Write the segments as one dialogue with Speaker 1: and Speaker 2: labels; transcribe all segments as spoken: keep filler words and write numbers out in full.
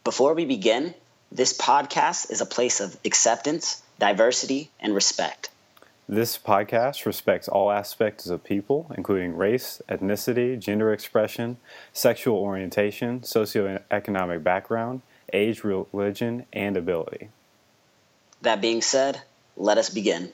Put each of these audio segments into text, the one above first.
Speaker 1: Before we begin, this podcast is a place of acceptance, diversity, and respect.
Speaker 2: This podcast respects all aspects of people, including race, ethnicity, gender expression, sexual orientation, socioeconomic background, age, religion, and ability.
Speaker 1: That being said, let us begin.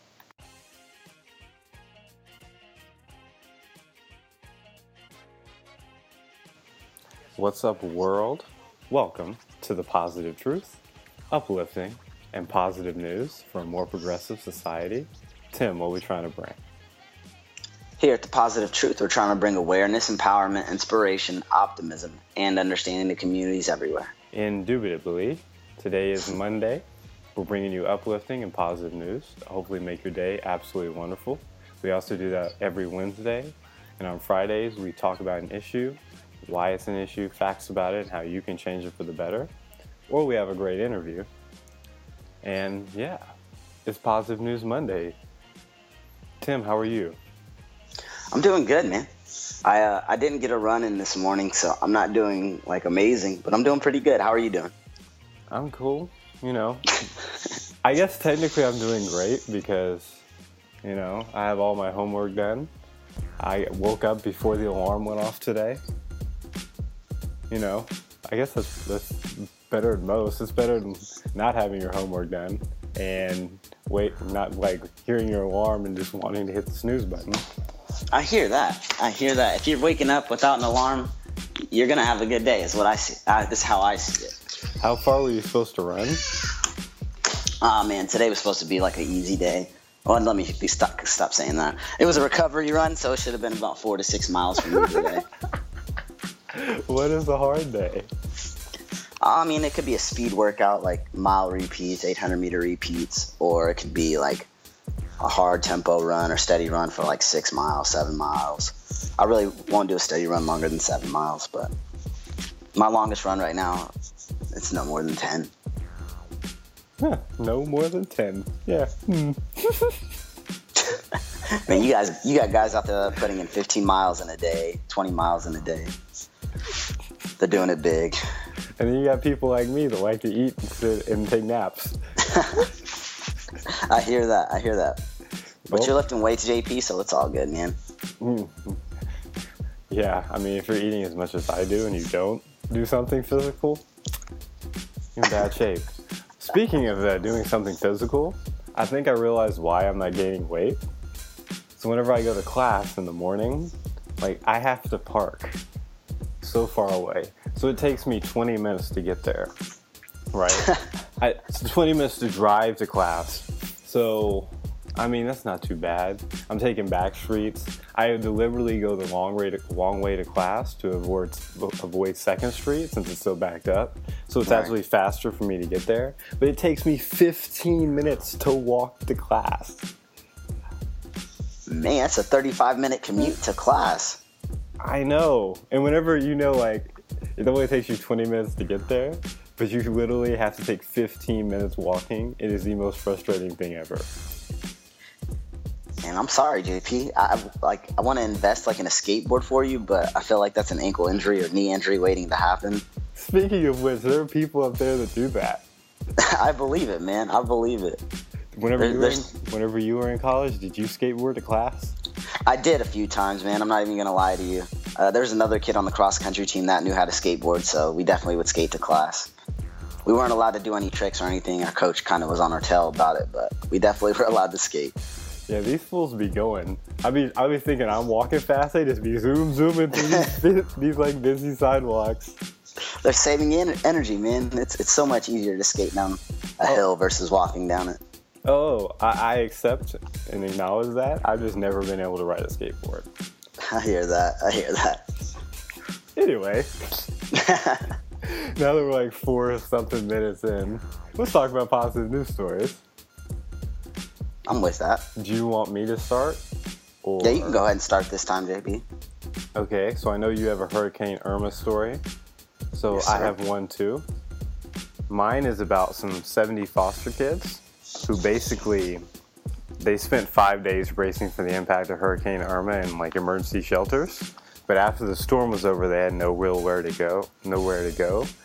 Speaker 2: What's up, world? Welcome to the Positive Truth, uplifting and positive news for a more progressive society. Tim, what are we trying to bring?
Speaker 1: Here at the Positive Truth, we're trying to bring awareness, empowerment, inspiration, optimism, and understanding to communities everywhere.
Speaker 2: Indubitably, today is Monday. We're bringing you uplifting and positive news to hopefully make your day absolutely wonderful. We also do that every Wednesday, and on Fridays we talk about an issue, why it's an issue, facts about it, and how you can change it for the better. Or we have a great interview. And yeah, it's Positive News Monday. Tim, how are you?
Speaker 1: I'm doing good, man. I uh, I didn't get a run in this morning, so I'm not doing like amazing, but I'm doing pretty good. How are you doing?
Speaker 2: I'm cool. You know, I guess technically I'm doing great because, you know, I have all my homework done. I woke up before the alarm went off today. You know, I guess that's, that's better than most. It's better than not having your homework done and wait, not like hearing your alarm and just wanting to hit the snooze button.
Speaker 1: I hear that. I hear that. If you're waking up without an alarm, you're going to have a good day is what I see. Uh, this is how I see it.
Speaker 2: How far were you supposed to run?
Speaker 1: Oh, man, today was supposed to be like an easy day. Well, let me be stop, stop saying that. It was a recovery run, so it should have been about four to six miles for me today.
Speaker 2: What is a hard day?
Speaker 1: I mean, it could be a speed workout, like mile repeats, eight hundred meter repeats, or it could be like a hard tempo run or steady run for like six miles, seven miles. I really won't do a steady run longer than seven miles, but my longest run right now, it's no more than ten.
Speaker 2: Huh, no more than ten. Yeah. Hmm.
Speaker 1: Man, you guys, you got guys out there putting in fifteen miles in a day, twenty miles in a day. They're doing it big.
Speaker 2: And then you got people like me that like to eat and sit and take naps.
Speaker 1: I hear that. I hear that. But
Speaker 2: Well,
Speaker 1: you're lifting weights, J P, so it's all good, man.
Speaker 2: mm, yeah, I mean, if you're eating as much as I do and you don't do something physical, you're in bad shape. Speaking of uh, doing something physical, I think I realized why I'm not gaining weight. So whenever I go to class in the morning, like, I have to park so far away. So it takes me twenty minutes to get there, right? I, it's twenty minutes to drive to class. So, I mean, that's not too bad. I'm taking back streets. I deliberately go the long way to, long way to class to avoid, avoid Second Street since it's so backed up. So it's
Speaker 1: Right.
Speaker 2: actually faster for me to get there. But it takes me fifteen minutes to walk to class.
Speaker 1: Man, that's a thirty-five minute commute to class.
Speaker 2: I know. And whenever, you know, like, it only takes you twenty minutes to get there, but you literally have to take fifteen minutes walking. It is the most frustrating thing ever.
Speaker 1: And I'm sorry, J P. I like I want to invest like in a skateboard for you, but I feel like that's an ankle injury or knee injury waiting to happen.
Speaker 2: Speaking of which, there are people up there that do that.
Speaker 1: I believe it, man. I believe it.
Speaker 2: Whenever
Speaker 1: There-
Speaker 2: you were in,
Speaker 1: there's-
Speaker 2: whenever you were in college, did you skateboard to class?
Speaker 1: I did a few times, man. I'm not even gonna lie to you. Uh, there was another kid on the cross country team that knew how to skateboard, so we definitely would skate to class. We weren't allowed to do any tricks or anything. Our coach kind of was on our tail about it, but we definitely were allowed to skate.
Speaker 2: Yeah, these fools be going. I be I be thinking I'm walking fast. They just be zoom zooming through these, these like busy sidewalks.
Speaker 1: They're saving en- energy, man. It's it's so much easier to skate down a
Speaker 2: Oh.
Speaker 1: hill versus walking down it.
Speaker 2: Oh, I, I accept and acknowledge that. I've just never been able to ride a skateboard.
Speaker 1: I hear that. I hear that.
Speaker 2: Anyway, now that we're like four something minutes in, let's talk about positive news stories.
Speaker 1: I'm with that.
Speaker 2: Do you want me to start? Or...
Speaker 1: Yeah, you can go ahead and start this time, J P.
Speaker 2: Okay, so I know you have a Hurricane Irma story. So
Speaker 1: Yes,
Speaker 2: I
Speaker 1: sir.
Speaker 2: have one too. Mine is about some seventy foster kids who basically, they spent five days bracing for the impact of Hurricane Irma in like emergency shelters. But after the storm was over, they had no real where to go, nowhere to go.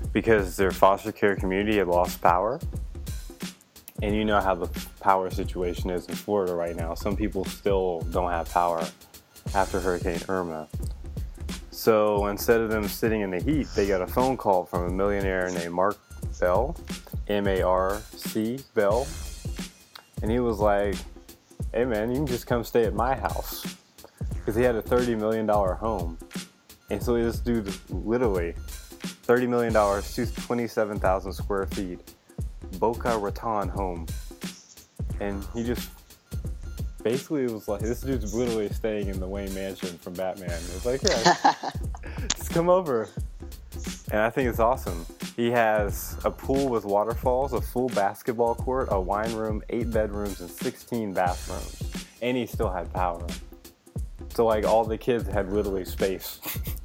Speaker 2: because their foster care community had lost power. And you know how the power situation is in Florida right now. Some people still don't have power after Hurricane Irma. So instead of them sitting in the heat, they got a phone call from a millionaire named Mark Bell, M A R C Bell. And he was like, hey man, you can just come stay at my house. Because he had a thirty million dollars home. And so this dude literally, thirty million dollars, twenty-seven thousand square feet, Boca Raton home. And he just basically was like, this dude's literally staying in the Wayne Mansion from Batman. It was like, yeah, just come over. And I think it's awesome. He has a pool with waterfalls, a full basketball court, a wine room, eight bedrooms, and sixteen bathrooms. And he still had power. So like all the kids had literally space.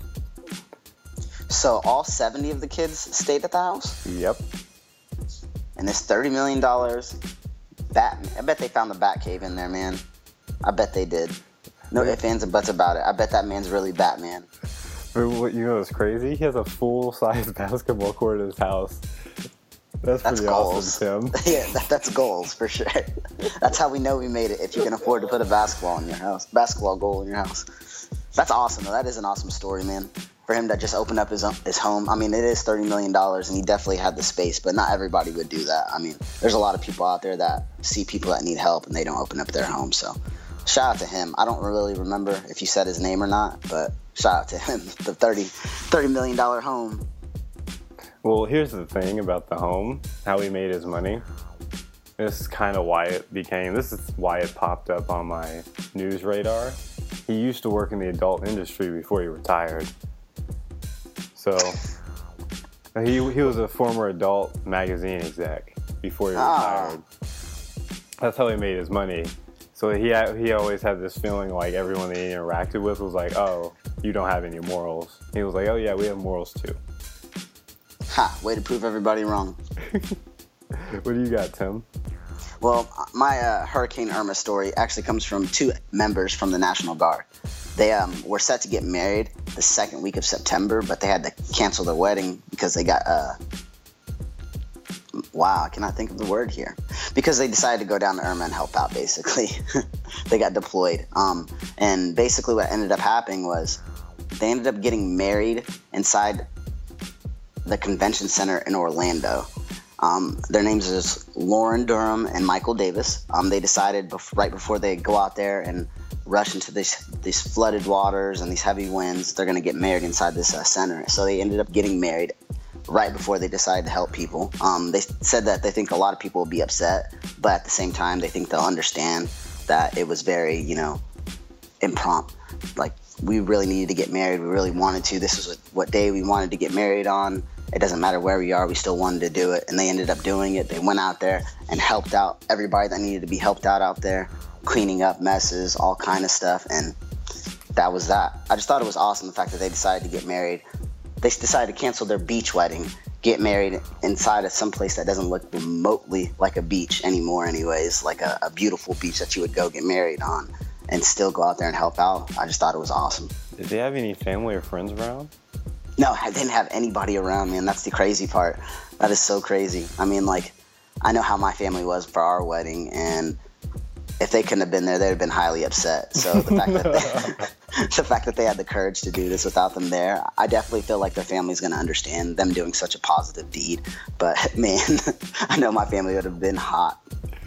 Speaker 1: So all seventy of the kids stayed at the house?
Speaker 2: Yep.
Speaker 1: And this thirty million dollars bat, I bet they found the bat cave in there, man. I bet they did. No ifs, ands, and buts about it. I bet that man's really Batman.
Speaker 2: But what you know is crazy? He has a full-size basketball court at his house. That's,
Speaker 1: That's
Speaker 2: pretty
Speaker 1: goals.
Speaker 2: awesome, Tim.
Speaker 1: Yeah, that, that's goals for sure. That's how we know we made it. If you can afford to put a basketball in your house, basketball goal in your house. That's awesome. Though. That is an awesome story, man. For him to just open up his his home. I mean, it is thirty million dollars, and he definitely had the space, but not everybody would do that. I mean, there's a lot of people out there that see people that need help, and they don't open up their home. So, shout out to him. I don't really remember if you said his name or not, but shout out to him. The thirty million dollars home.
Speaker 2: Well, here's the thing about the home, how he made his money. This is kind of why it became, this is why it popped up on my news radar. He used to work in the adult industry before he retired. So, he he was a former adult magazine exec before he retired. Ah. That's how he made his money. So he had, he always had this feeling like everyone that he interacted with was like, oh, you don't have any morals. He was like, oh yeah, we have morals too.
Speaker 1: Ha, way to prove everybody wrong.
Speaker 2: What do you got, Tim?
Speaker 1: Well, my uh, Hurricane Irma story actually comes from two members from the National Guard. They um, were set to get married the second week of September, but they had to cancel their wedding because they got, uh, wow, I cannot think of the word here. Because they decided to go down to Irma and help out, basically. They got deployed. Um, and basically what ended up happening was they ended up getting married inside the convention center in Orlando. Um, their names is Lauren Durham and Michael Davis. Um, they decided bef- right before they go out there and rush into this, these flooded waters and these heavy winds, they're going to get married inside this uh, center. So they ended up getting married right before they decided to help people. Um, they said that they think a lot of people will be upset, but at the same time, they think they'll understand that it was very, you know, impromptu. Like, we really needed to get married. We really wanted to. This was what day we wanted to get married on. It doesn't matter where we are. We still wanted to do it. And they ended up doing it. They went out there and helped out everybody that needed to be helped out out there, cleaning up messes, all kind of stuff. And that was that. I just thought it was awesome, the fact that they decided to get married. They decided to cancel their beach wedding, get married inside of some place that doesn't look remotely like a beach anymore anyways, like a, a beautiful beach that you would go get married on and still go out there and help out. I just thought it was awesome.
Speaker 2: Did they have any family or friends around?
Speaker 1: No, I didn't have anybody around, man. That's the crazy part. That is so crazy. I mean, like, I know how my family was for our wedding, and if they couldn't have been there, they'd have been highly upset. So the fact that they, the fact that they had the courage to do this without them there, I definitely feel like their family's going to understand them doing such a positive deed. But, man, I know my family would have been hot.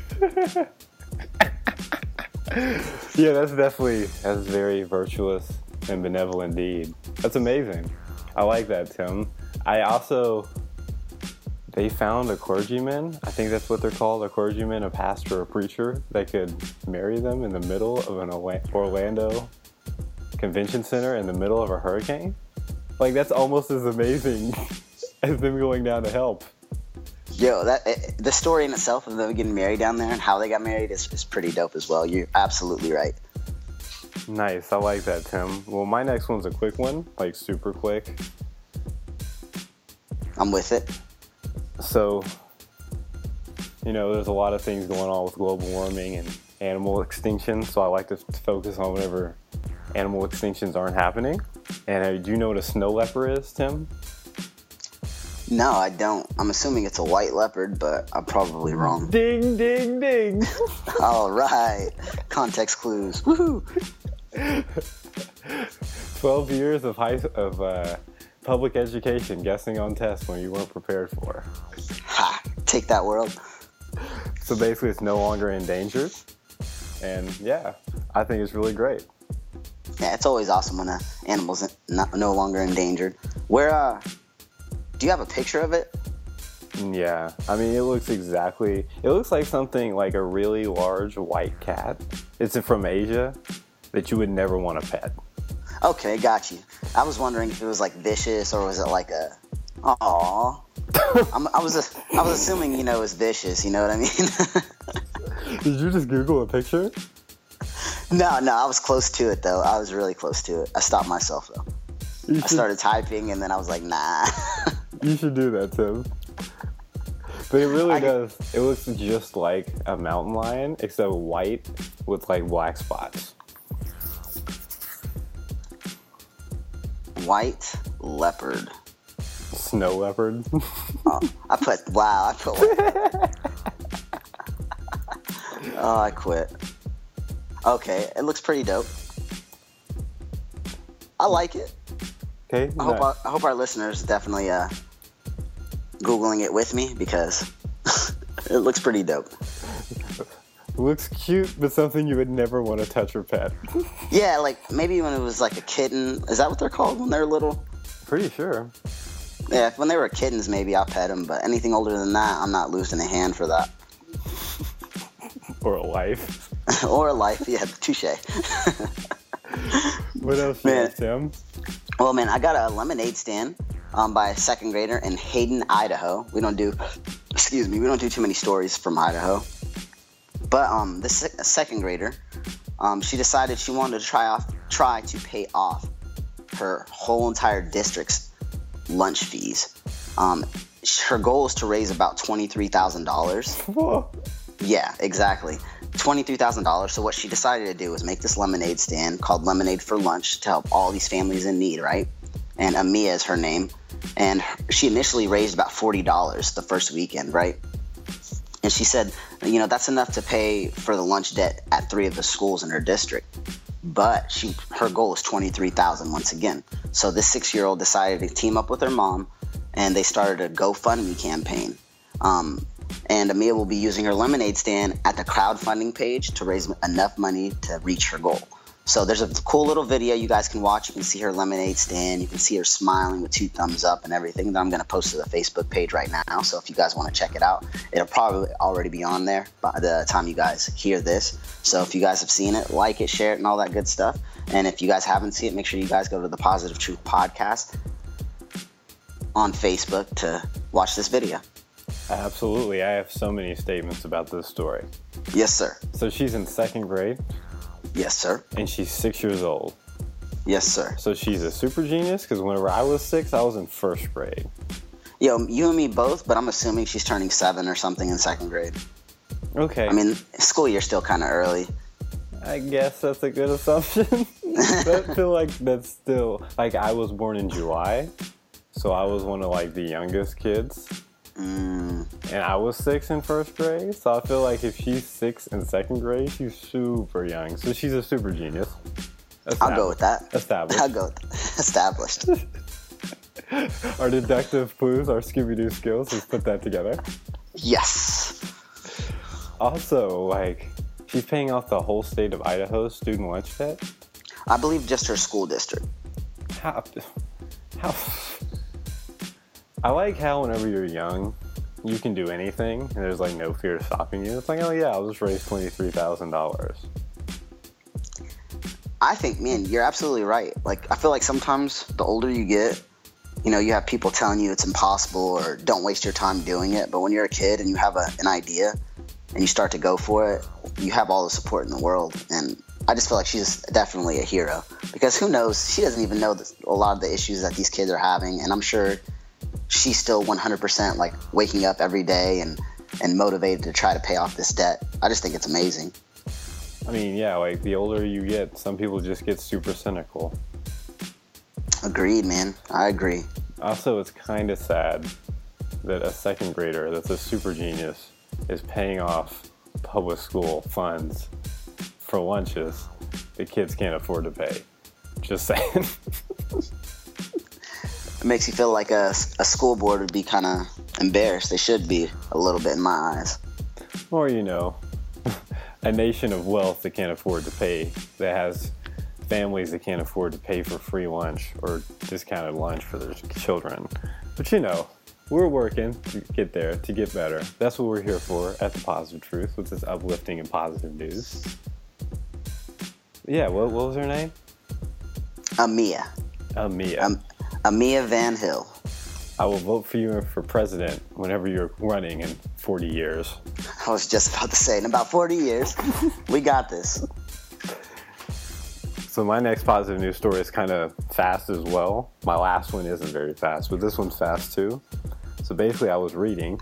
Speaker 2: Yeah, that's definitely, that's very virtuous and benevolent deed. That's amazing. I like that, Tim. I also, they found a clergyman, I think that's what they're called, a clergyman, a pastor, a preacher, that could marry them in the middle of an Orlando convention center in the middle of a hurricane. Like, that's almost as amazing as them going down to help.
Speaker 1: Yo, that it, the story in itself of them getting married down there and how they got married is, is pretty dope as well. You're absolutely right.
Speaker 2: Nice, I like that, Tim. Well, my next one's a quick one, like super quick.
Speaker 1: I'm with it.
Speaker 2: So, you know, there's a lot of things going on with global warming and animal extinction, so I like to f- focus on whenever animal extinctions aren't happening. And uh, do you know what a snow leopard is, Tim?
Speaker 1: No, I don't. I'm assuming it's a white leopard, but I'm probably wrong.
Speaker 2: Ding, ding, ding.
Speaker 1: All right. Context clues. Woohoo.
Speaker 2: Twelve years of high of uh, public education, guessing on tests when you weren't prepared for.
Speaker 1: Ha! Take that, world.
Speaker 2: So basically, it's no longer endangered, and yeah, I think it's really great.
Speaker 1: Yeah, it's always awesome when an animal's not, no longer endangered. Where, uh, do you have a picture of it?
Speaker 2: Yeah, I mean, it looks exactly. It looks like something like a really large white cat. It's from Asia that you would never want to pet.
Speaker 1: Okay, got you. I was wondering if it was like vicious or was it like a. Aww. I'm, I was a, I was assuming, you know, it was vicious. You know what I mean?
Speaker 2: Did you just Google a picture?
Speaker 1: No, no, I was close to it though. I was really close to it. I stopped myself though.
Speaker 2: You
Speaker 1: I
Speaker 2: should,
Speaker 1: started typing and then I was like, nah.
Speaker 2: You should do that, Tim. But it really
Speaker 1: I,
Speaker 2: does. It looks just like a mountain lion, except white with like black spots.
Speaker 1: White leopard.
Speaker 2: Snow leopard.
Speaker 1: Oh, I put wow. I put. Oh, I quit. Okay, it looks pretty dope. I like it.
Speaker 2: Okay.
Speaker 1: I hope our, I hope our listeners definitely uh, googling it with me because it looks pretty dope.
Speaker 2: Looks cute, but something you would never want to touch or pet.
Speaker 1: Yeah, like maybe when it was like a kitten. Is that what they're called when they're little?
Speaker 2: Pretty sure.
Speaker 1: Yeah, when they were kittens, maybe I'll pet them. But anything older than that, I'm not losing a hand for that.
Speaker 2: Or a life.
Speaker 1: Or a life, yeah, touche.
Speaker 2: What else you got, Tim?
Speaker 1: Well, man, I got a lemonade stand um, by a second grader in Hayden, Idaho. We don't do, excuse me, we don't do too many stories from Idaho. But um, this se- second grader, um, she decided she wanted to try off, try to pay off her whole entire district's lunch fees. Um, her goal is to raise about twenty-three thousand dollars.
Speaker 2: Whoa.
Speaker 1: Yeah, exactly. twenty-three thousand dollars. So what she decided to do was make this lemonade stand called Lemonade for Lunch to help all these families in need, right? And Amia is her name. And she initially raised about forty dollars the first weekend, right? And she said, you know, that's enough to pay for the lunch debt at three of the schools in her district. But she, her goal is twenty-three thousand dollars once again. So this six-year-old decided to team up with her mom, and they started a GoFundMe campaign. Um, and Amia will be using her lemonade stand at the crowdfunding page to raise enough money to reach her goal. So there's a cool little video you guys can watch. You can see her lemonade stand. You can see her smiling with two thumbs up and everything that I'm going to post to the Facebook page right now. So if you guys want to check it out, it'll probably already be on there by the time you guys hear this. So if you guys have seen it, like it, share it, and all that good stuff. And if you guys haven't seen it, make sure you guys go to the Positive Truth Podcast on Facebook to watch this video.
Speaker 2: Absolutely. I have so many statements about this story.
Speaker 1: Yes, sir.
Speaker 2: So she's in second grade.
Speaker 1: Yes, sir.
Speaker 2: And she's six years old.
Speaker 1: Yes, sir.
Speaker 2: So she's a super genius because whenever I was six, I was in first grade.
Speaker 1: Yo, you and me both, but I'm assuming she's turning seven or something in second grade.
Speaker 2: Okay.
Speaker 1: I mean, school year's still kind of early.
Speaker 2: I guess that's a good assumption. I feel like that's still, like I was born in July, so I was one of like the youngest kids.
Speaker 1: Mm.
Speaker 2: And I was six in first grade, so I feel like if she's six in second grade, she's super young. So she's a super genius.
Speaker 1: I'll go with that.
Speaker 2: Established.
Speaker 1: I'll go with that. Established.
Speaker 2: Our deductive clues, our Scooby-Doo skills, let's put that together.
Speaker 1: Yes.
Speaker 2: Also, like, she's paying off the whole state of Idaho's student lunch debt.
Speaker 1: I believe just her school district.
Speaker 2: How? How? I like how whenever you're young, you can do anything, and there's like no fear stopping you. It's like, oh yeah, I'll just raise twenty-three thousand dollars.
Speaker 1: I think, man, you're absolutely right. Like, I feel like sometimes the older you get, you know, you have people telling you it's impossible or don't waste your time doing it. But when you're a kid and you have a, an idea and you start to go for it, you have all the support in the world. And I just feel like she's definitely a hero because who knows? She doesn't even know the, a lot of the issues that these kids are having. And I'm sure she's still one hundred percent like waking up every day and, and motivated to try to pay off this debt. I just think it's amazing.
Speaker 2: I mean, yeah, like the older you get, some people just get super cynical.
Speaker 1: Agreed, man. I agree.
Speaker 2: Also, it's kind of sad that a second grader that's a super genius is paying off public school funds for lunches the kids can't afford to pay. Just saying.
Speaker 1: It makes you feel like a, a school board would be kind of embarrassed. They should be a little bit in my eyes.
Speaker 2: Or, you know, a nation of wealth that can't afford to pay, that has families that can't afford to pay for free lunch or discounted lunch for their children. But, you know, we're working to get there, to get better. That's what we're here for at The Positive Truth, with this uplifting and positive news. Yeah, what, what was her name?
Speaker 1: Amia.
Speaker 2: Amia.
Speaker 1: Um, Amia Van Hill.
Speaker 2: I will vote for you for president whenever you're running in forty years.
Speaker 1: I was just about to say, in about forty years, we got this.
Speaker 2: So my next positive news story is kind of fast as well. My last one isn't very fast, but this one's fast too. So basically I was reading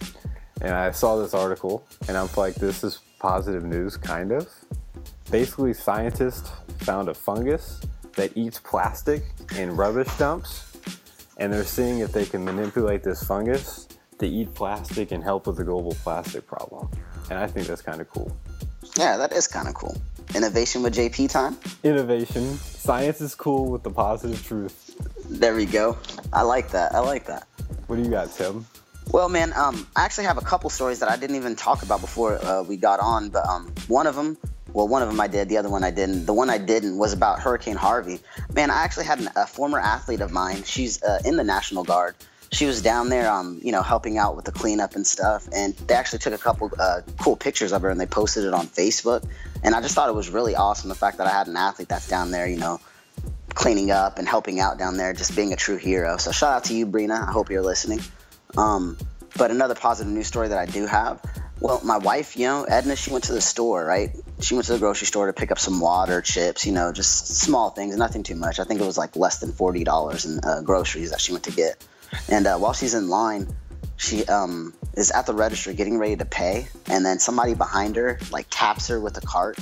Speaker 2: and I saw this article and I'm like, this is positive news, kind of. Basically, scientists found a fungus that eats plastic in rubbish dumps, and they're seeing if they can manipulate this fungus to eat plastic and help with the global plastic problem. And I think that's kind of cool.
Speaker 1: Yeah, that is kind of cool. Innovation with J P time?
Speaker 2: Innovation. Science is cool with the positive truth.
Speaker 1: There we go. I like that. I like that.
Speaker 2: What do you got, Tim?
Speaker 1: Well, man, um, I actually have a couple stories that I didn't even talk about before uh, we got on, but um, one of them, well, one of them I did, the other one I didn't. The one I didn't was about Hurricane Harvey. Man, I actually had an, a former athlete of mine. She's uh, in the National Guard. She was down there, um, you know, helping out with the cleanup and stuff, and they actually took a couple uh, cool pictures of her and they posted it on Facebook. And I just thought it was really awesome, the fact that I had an athlete that's down there, you know, cleaning up and helping out down there, just being a true hero. So shout out to you, Brina. I hope you're listening. Um, but another positive news story that I do have, well, my wife, you know, Edna, she went to the store, right? She went to the grocery store to pick up some water, chips, you know, just small things, nothing too much. I think it was like less than forty dollars in uh, groceries that she went to get. And uh, while she's in line, she um, is at the register getting ready to pay, and then somebody behind her, like, taps her with a cart.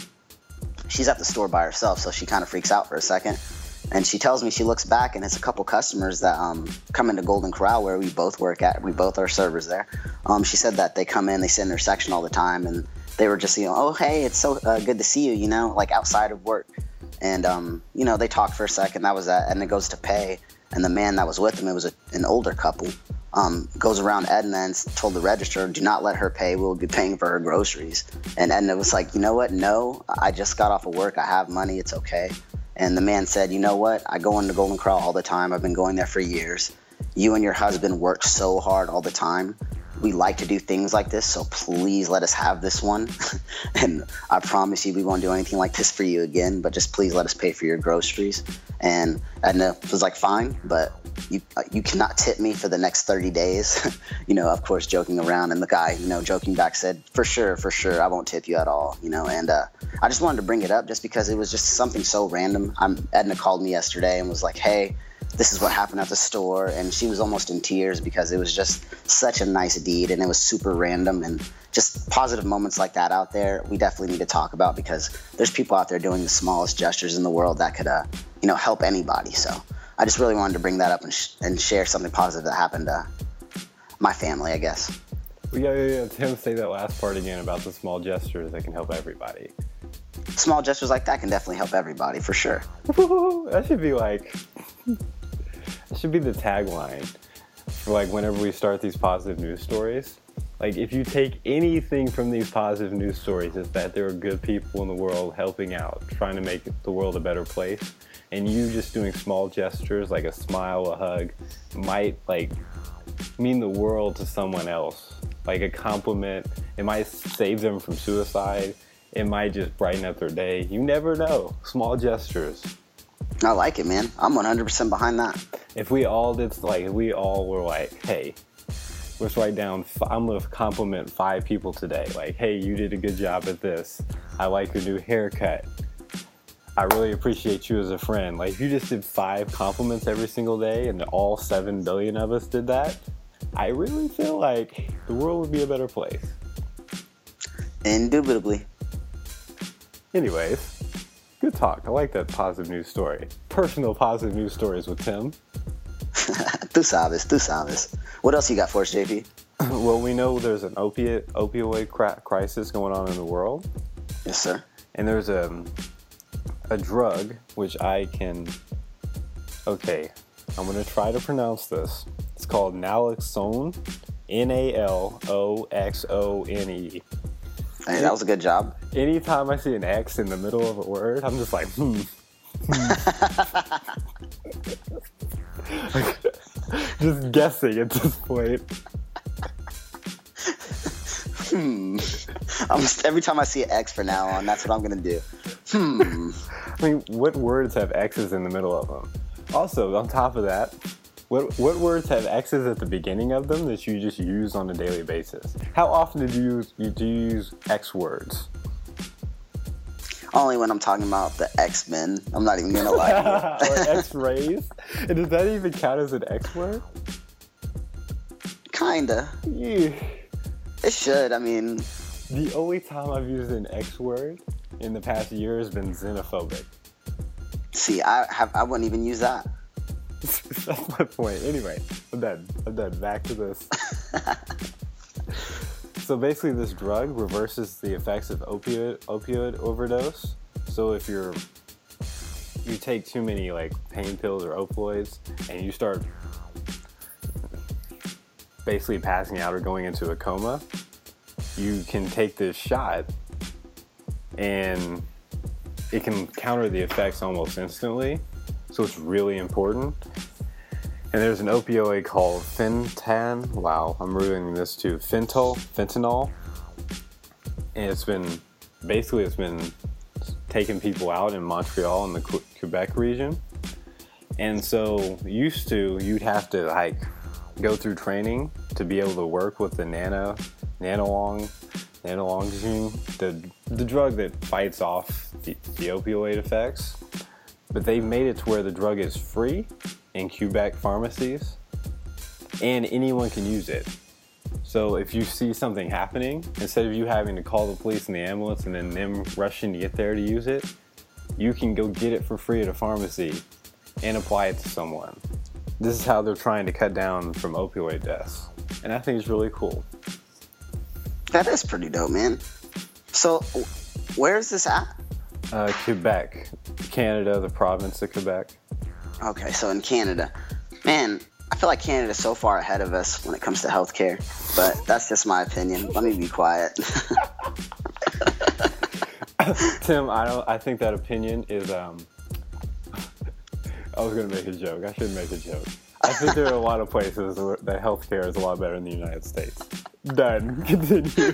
Speaker 1: She's at the store by herself, so she kind of freaks out for a second. And she tells me, she looks back, and it's a couple customers that um, come into Golden Corral, where we both work at. We both are servers there. Um, she said that they come in, they sit in their section all the time, and they were just, you know, oh, hey, it's so uh, good to see you, you know, like outside of work. And, um, you know, they talk for a second. That was that. And it goes to pay. And the man that was with him, it was a, an older couple, um, goes around Edna and told the register, do not let her pay. We'll be paying for her groceries. And Edna was like, you know what? No, I just got off of work. I have money. It's okay. And the man said, you know what? I go into Golden Corral all the time. I've been going there for years. You and your husband work so hard all the time. We like to do things like this, so please let us have this one. And I promise you we won't do anything like this for you again, but just please let us pay for your groceries. And Edna was like, fine, but you you cannot tip me for the next thirty days. You know, of course, joking around. And the guy, you know, joking back said, for sure, for sure, I won't tip you at all, you know. And uh, I just wanted to bring it up just because it was just something so random. I'm, Edna called me yesterday and was like, hey, this is what happened at the store, and she was almost in tears because it was just such a nice deed, and it was super random. And just positive moments like that out there, we definitely need to talk about, because there's people out there doing the smallest gestures in the world that could, uh, you know, help anybody. So I just really wanted to bring that up and, sh- and share something positive that happened to my family, I guess.
Speaker 2: Well, yeah, yeah, yeah. Tim, say that last part again about the small gestures that can help everybody.
Speaker 1: Small gestures like that can definitely help everybody, for sure.
Speaker 2: That should be like... That should be the tagline for, like, whenever we start these positive news stories. Like, if you take anything from these positive news stories, it's that there are good people in the world helping out, trying to make the world a better place. And you just doing small gestures, like a smile, a hug, might, like, mean the world to someone else. Like a compliment, it might save them from suicide. It might just brighten up their day. You never know. Small gestures.
Speaker 1: I like it, man. I'm one hundred percent behind that.
Speaker 2: If we all did, like, if we all were like, hey, let's write down, I'm going to compliment five people today. Like, hey, you did a good job at this. I like your new haircut. I really appreciate you as a friend. Like, if you just did five compliments every single day and all seven billion of us did that, I really feel like the world would be a better place.
Speaker 1: Indubitably.
Speaker 2: Anyways. Good talk. I like that positive news story. Personal positive news stories with Tim.
Speaker 1: Tú sabes, tú sabes. What else you got for us, J P?
Speaker 2: Well, we know there's an opiate opioid cra- crisis going on in the world.
Speaker 1: Yes, sir.
Speaker 2: And there's a, a drug which I can... Okay, I'm going to try to pronounce this. It's called naloxone. N A L O X O N E.
Speaker 1: Hey, that was a good job.
Speaker 2: Anytime I see an X in the middle of a word, I'm just like, hmm. Just guessing at this point.
Speaker 1: Hmm. I'm just, every time I see an X from now on, that's what I'm going to do. Hmm.
Speaker 2: I mean, what words have X's in the middle of them? Also, on top of that, what what words have X's at the beginning of them that you just use on a daily basis? How often do you use, you, do you use X words?
Speaker 1: Only when I'm talking about the X-Men. I'm not even going to lie to you.
Speaker 2: Or X-rays? And does that even count as an X word?
Speaker 1: Kinda.
Speaker 2: Yeah.
Speaker 1: It should. I mean...
Speaker 2: The only time I've used an X word in the past year has been xenophobic.
Speaker 1: See, I have I wouldn't even use that.
Speaker 2: That's my point. Anyway, I'm done. I'm done. Back to this. So basically, this drug reverses the effects of opioid opioid overdose. So if you're you take too many like pain pills or opioids, and you start basically passing out or going into a coma, you can take this shot, and it can counter the effects almost instantly. So it's really important. And there's an opioid called Fentan. Wow, I'm ruining this too. Fentanyl, fentanyl. And it's been, basically it's been taking people out in Montreal in the Quebec region. And so used to, you'd have to like go through training to be able to work with the nano, nanolong, nanolongine, the, the drug that fights off the, the opioid effects. But they've made it to where the drug is free in Quebec pharmacies, and anyone can use it. So if you see something happening, instead of you having to call the police and the ambulance and then them rushing to get there to use it, you can go get it for free at a pharmacy and apply it to someone. This is how they're trying to cut down from opioid deaths. And I think it's really cool.
Speaker 1: That is pretty dope, man. So where is this at?
Speaker 2: Uh, Quebec, Canada, the province of Quebec.
Speaker 1: Okay, so in Canada. Man, I feel like Canada's so far ahead of us when it comes to healthcare, but that's just my opinion. Let me be quiet.
Speaker 2: Tim, I don't. I think that opinion is. Um, I was gonna make a joke. I shouldn't make a joke. I think there are a lot of places where that healthcare is a lot better in the United States. Done. Continue.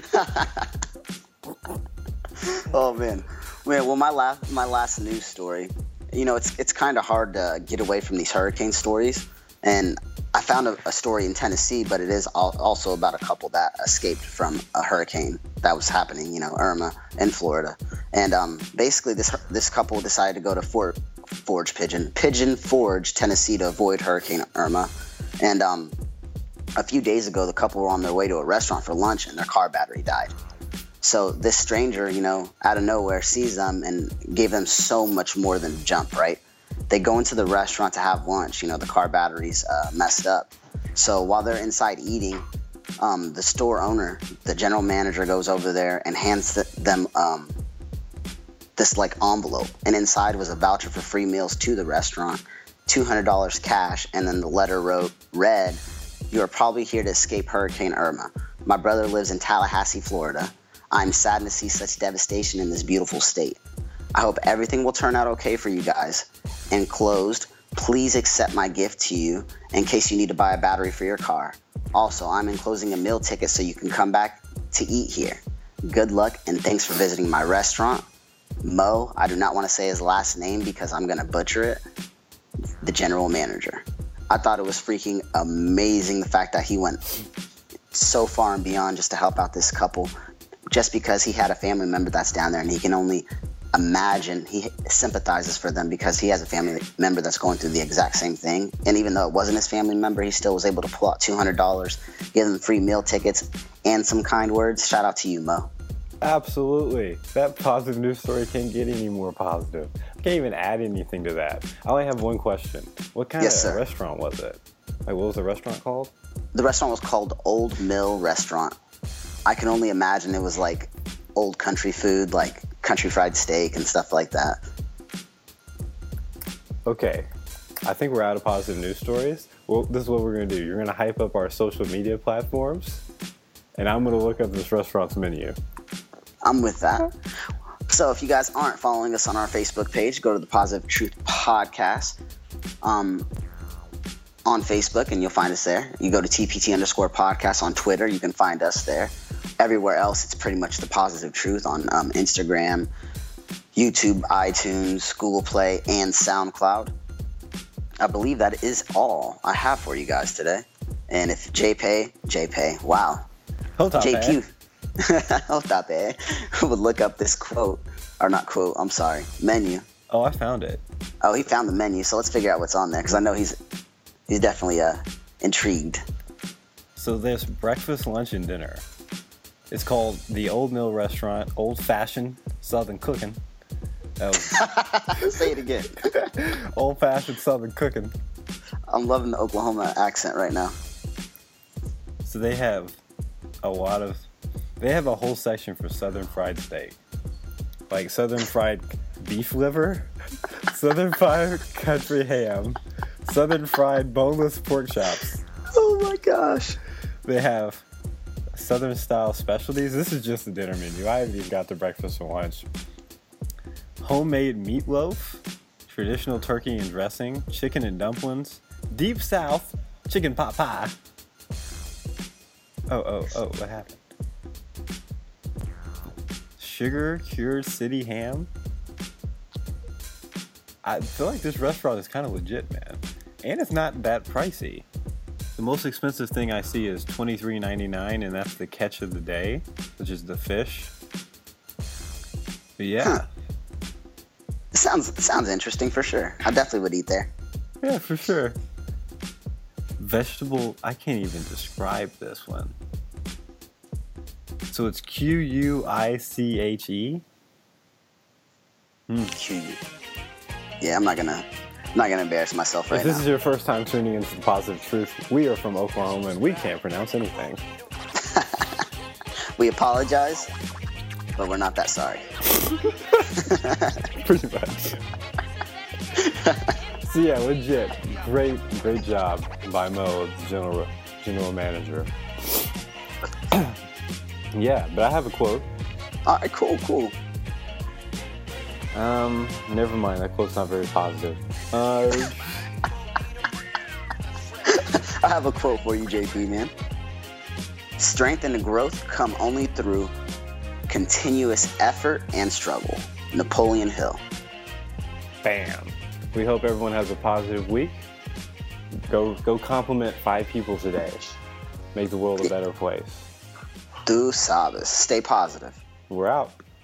Speaker 1: Oh man, man. Well, my last my last news story. You know, it's it's kind of hard to get away from these hurricane stories, and I found a, a story in Tennessee, but it is al- also about a couple that escaped from a hurricane that was happening. You know, Irma in Florida, and um, basically this this couple decided to go to Fort Forge Pigeon Pigeon Forge, Tennessee, to avoid Hurricane Irma, and um, a few days ago, the couple were on their way to a restaurant for lunch, and their car battery died. So this stranger, you know, out of nowhere sees them and gave them so much more than a jump, right? They go into the restaurant to have lunch. You know, the car battery's uh, messed up. So while they're inside eating, um, the store owner, the general manager, goes over there and hands th- them um, this, like, envelope. And inside was a voucher for free meals to the restaurant, two hundred dollars cash, and then the letter wrote, read, "You are probably here to escape Hurricane Irma. My brother lives in Tallahassee, Florida. I'm saddened to see such devastation in this beautiful state. I hope everything will turn out okay for you guys. Enclosed, please accept my gift to you in case you need to buy a battery for your car. Also, I'm enclosing a meal ticket so you can come back to eat here. Good luck and thanks for visiting my restaurant. Mo," I do not want to say his last name because I'm going to butcher it, "the general manager." I thought it was freaking amazing, the fact that he went so far and beyond just to help out this couple, just because he had a family member that's down there, and he can only imagine, he sympathizes for them because he has a family member that's going through the exact same thing. And even though it wasn't his family member, he still was able to pull out two hundred dollars, give them free meal tickets, and some kind words. Shout out to you, Mo.
Speaker 2: Absolutely. That positive news story can't get any more positive. I can't even add anything to that. I only have one question. What kind
Speaker 1: Yes,
Speaker 2: of
Speaker 1: sir.
Speaker 2: restaurant was it? Like, what was the restaurant called?
Speaker 1: the restaurant was called Old Mill Restaurant. I can only imagine it was like old country food, like country fried steak and stuff like that.
Speaker 2: Okay, I think we're out of positive news stories. Well, this is what we're going to do. You're going to hype up our social media platforms, and I'm going to look up this restaurant's menu.
Speaker 1: I'm with that. So if you guys aren't following us on our Facebook page, go to the Positive Truth Podcast um, on Facebook, and you'll find us there. You go to T P T underscore podcast on Twitter. You can find us there. Everywhere else, it's pretty much the Positive Truth on um, Instagram, YouTube, iTunes, Google Play, and SoundCloud. I believe that is all I have for you guys today. And if JPay, JPay, wow.
Speaker 2: Hold on,
Speaker 1: J P, hold up, eh? would look up this quote, or not quote, I'm sorry, menu.
Speaker 2: Oh, I found it.
Speaker 1: Oh, he found the menu, so let's figure out what's on there, because I know he's he's definitely uh, intrigued.
Speaker 2: So there's breakfast, lunch, and dinner. It's called the Old Mill Restaurant, Old Fashioned Southern Cooking. Oh.
Speaker 1: Say it again.
Speaker 2: Old Fashioned Southern Cooking.
Speaker 1: I'm loving the Oklahoma accent right now.
Speaker 2: So they have a lot of, they have a whole section for Southern fried steak. Like Southern fried beef liver, Southern fried country ham, Southern fried boneless pork chops.
Speaker 1: Oh my gosh.
Speaker 2: They have Southern style specialties. This is just the dinner menu. I haven't even got the breakfast or lunch. Homemade meatloaf, traditional turkey and dressing, chicken and dumplings, deep south chicken pot pie. Oh, oh, oh, what happened? Sugar cured city ham. I feel like this restaurant is kind of legit, man. And it's not that pricey. The most expensive thing I see is twenty-three ninety-nine, and that's the catch of the day, which is the fish. But yeah.
Speaker 1: Huh. It sounds it sounds interesting for sure. I definitely would eat there.
Speaker 2: Yeah, for sure. Vegetable, I can't even describe this one. So it's Q U I C H E. Hmm.
Speaker 1: Q. Yeah, I'm not gonna I'm not gonna embarrass myself right
Speaker 2: If this
Speaker 1: now.
Speaker 2: is your first time tuning into The Positive Truth, we are from Oklahoma and we can't pronounce anything.
Speaker 1: We apologize, but we're not that sorry.
Speaker 2: Pretty much. So yeah, legit. Great, great job by Mo, the general, general manager. Yeah, but I have a quote.
Speaker 1: All right, cool, cool.
Speaker 2: Um, never mind. That quote's not very positive. Uh,
Speaker 1: I have a quote for you, J P, man. Strength and growth come only through continuous effort and struggle. Napoleon Hill.
Speaker 2: bam. We hope everyone has a positive week. Go, go compliment five people today. Make the world a better place.
Speaker 1: Tu sabes. Stay positive.
Speaker 2: We're out.